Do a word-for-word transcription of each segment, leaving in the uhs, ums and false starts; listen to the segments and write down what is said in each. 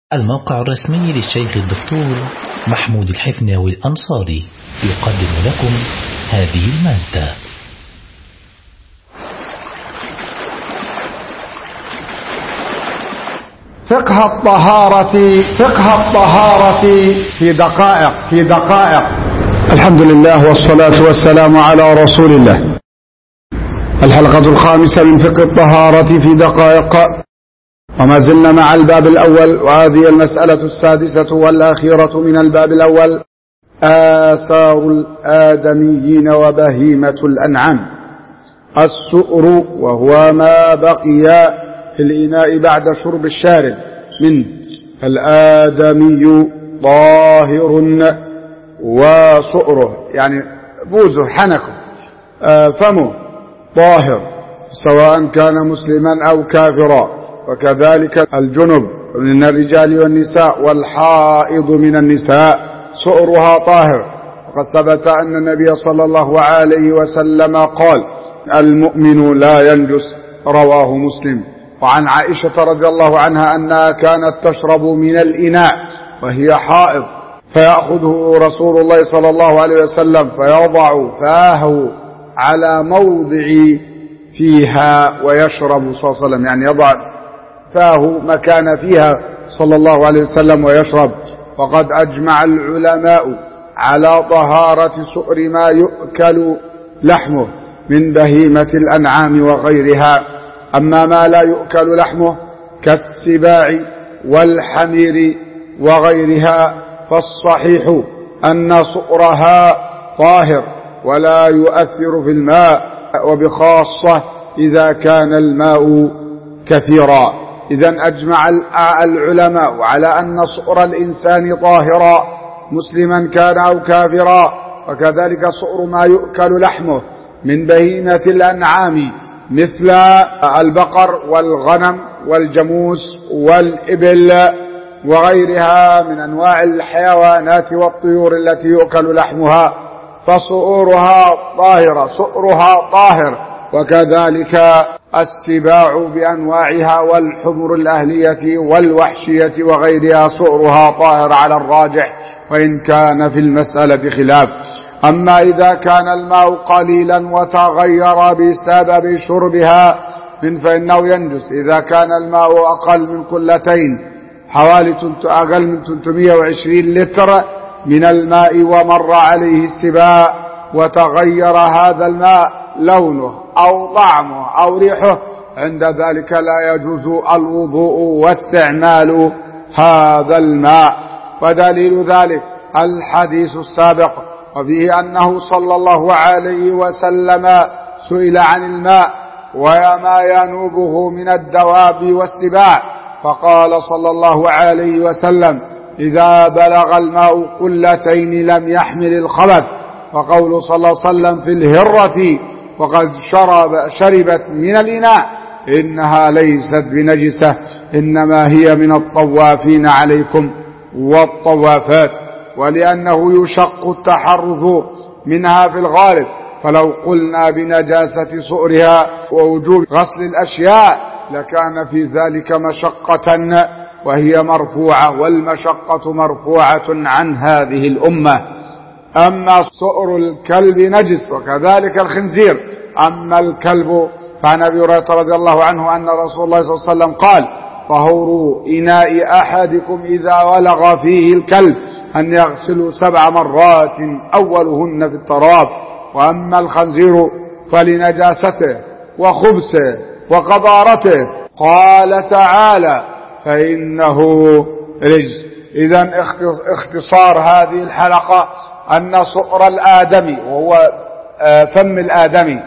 الموقع الرسمي للشيخ الدكتور محمود الحفناوي الأنصاري يقدم لكم هذه المادة. فقه الطهارة فقه الطهارة في دقائق في دقائق الحمد لله والصلاة والسلام على رسول الله. الحلقة الخامسة من فقه الطهارة في دقائق، وما زلنا مع الباب الأول، وهذه المسألة السادسة والأخيرة من الباب الأول: آثار الآدميين وبهيمة الأنعام. السؤر وهو ما بقي في الإناء بعد شرب الشارب منه. الآدمي طاهر وسؤره يعني بوزه حنكه فمه طاهر سواء كان مسلما أو كافرا، وكذلك الجنب من الرجال والنساء والحائض من النساء سؤرها طاهر. وقد ثبت أن النبي صلى الله عليه وسلم قال: المؤمن لا ينجس، رواه مسلم. وعن عائشة رضي الله عنها أنها كانت تشرب من الإناء وهي حائض، فيأخذه رسول الله صلى الله عليه وسلم فيضع فاه على موضع فيها ويشرب صلى الله عليه وسلم، يعني يضع فاه مكان فيها صلى الله عليه وسلم ويشرب. وقد أجمع العلماء على طهارة سؤر ما يؤكل لحمه من بهيمة الأنعام وغيرها. أما ما لا يؤكل لحمه كالسباع والحمير وغيرها فالصحيح أن سؤرها طاهر ولا يؤثر في الماء، وبخاصة إذا كان الماء كثيرا. إذن أجمع العلماء على أن سؤر الإنسان طاهرا مسلما كان أو كافرا، وكذلك سؤر ما يؤكل لحمه من بهيمة الأنعام مثل البقر والغنم والجاموس والإبل وغيرها من أنواع الحيوانات والطيور التي يؤكل لحمها، فسؤورها طاهرة سؤرها طاهر. وكذلك السباع بأنواعها والحمر الأهلية والوحشية وغيرها سؤرها طاهر على الراجح، وإن كان في المسألة خلاف. أما إذا كان الماء قليلا وتغير بسبب شربها من فإنه ينجس. إذا كان الماء أقل من قلتين، حوالي أقل من ثلاثمائة وعشرين لتر من الماء، ومر عليه السباع وتغير هذا الماء لونه أو طعمه أو ريحه، عند ذلك لا يجوز الوضوء واستعمال هذا الماء. ودليل ذلك الحديث السابق، وفيه أنه صلى الله عليه وسلم سئل عن الماء وما ينوبه من الدواب والسباع، فقال صلى الله عليه وسلم: إذا بلغ الماء قلتين لم يحمل الخبث. وقول صلى الله عليه وسلم في الهرة وقد شرب شربت من الإناء إنها ليست بنجسة، إنما هي من الطوافين عليكم والطوافات، ولأنه يشق التحرز منها في الغالب، فلو قلنا بنجاسة سؤرها ووجوب غسل الأشياء لكان في ذلك مشقة، وهي مرفوعة، والمشقة مرفوعة عن هذه الأمة. أما سؤر الكلب نجس، وكذلك الخنزير. أما الكلب فعن أبي هريرة رضي الله عنه أن رسول الله صلى الله عليه وسلم قال: طهور إناء أحدكم إذا ولغ فيه الكلب أن يغسل سبع مرات أولهن في التراب. وأما الخنزير فلنجاسته وخبثه وقذارته، قال تعالى: فإنه رجس. إذن اختصار هذه الحلقة أن سؤر الآدمي، وهو فم الآدمي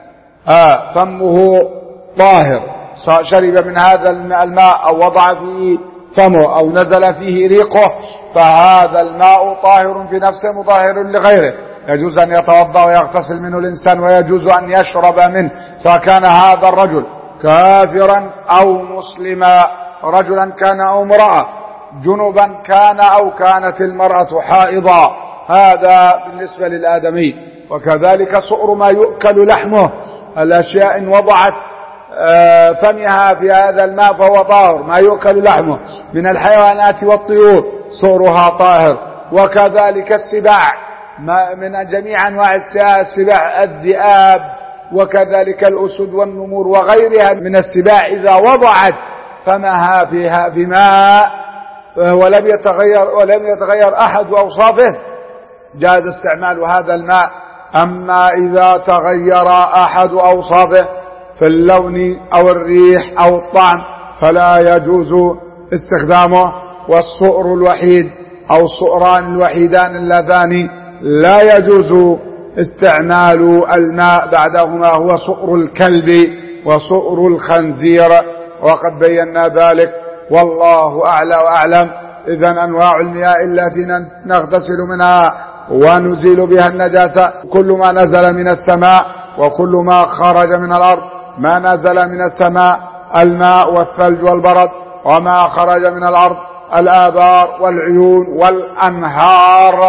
فمه طاهر، شرب من هذا الماء أو وضع فيه فمه أو نزل فيه ريقه، فهذا الماء طاهر في نفسه مطهر لغيره. يجوز أن يتوضأ ويغتسل منه الإنسان، ويجوز أن يشرب منه، سواء كان هذا الرجل كافرا أو مسلما، رجلا كان أو امرأة، جنبا كان أو كانت المرأة حائضا. هذا بالنسبة للآدمي. وكذلك سؤر ما يؤكل لحمه، الأشياء إن وضعت فمها في هذا الماء فهو طاهر، ما يؤكل لحمه من الحيوانات والطيور صورها طاهر. وكذلك السباع من جميع أنواع السباع، الذئاب وكذلك الأسد والنمور وغيرها من السباع إذا وضعت فمها فيها في ماء ولم يتغير ولم يتغير أحد أوصافه جاز استعمال هذا الماء. أما إذا تغير أحد أوصافه في اللون أو الريح أو الطعم فلا يجوز استخدامه. والصؤر الوحيد أو الصؤران الوحيدان اللذان لا يجوز استعمال الماء بعدهما هو صؤر الكلب وصؤر الخنزير، وقد بينا ذلك والله أعلى وأعلم. إذن أنواع المياه التي نغتسل منها ونزيل بها النجاسة كل ما نزل من السماء وكل ما خرج من الأرض. ما نزل من السماء الماء والثلج والبرد، وما خرج من الأرض الآبار والعيون والأنهار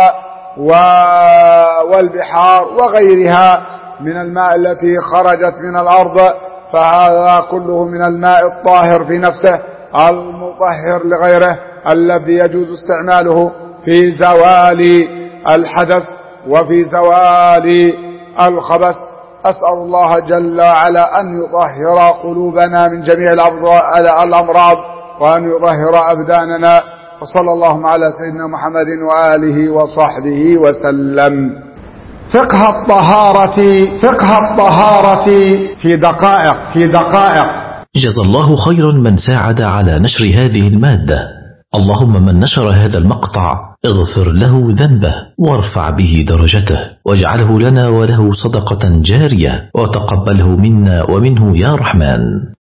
والبحار وغيرها من الماء التي خرجت من الأرض، فهذا كله من الماء الطاهر في نفسه المطهر لغيره الذي يجوز استعماله في زوال الحدث وفي زوال الخبث. أسأل الله جل وعلا أن يطهر قلوبنا من جميع الأمراض وأن يطهر أبداننا، وصلى الله على سيدنا محمد وآله وصحبه وسلم. فقه الطهارة فقه الطهارة في دقائق في دقائق جزا الله خيرا من ساعد على نشر هذه المادة. اللهم من نشر هذا المقطع اغفر له ذنبه وارفع به درجته واجعله لنا وله صدقة جارية وتقبله منا ومنه يا رحمن.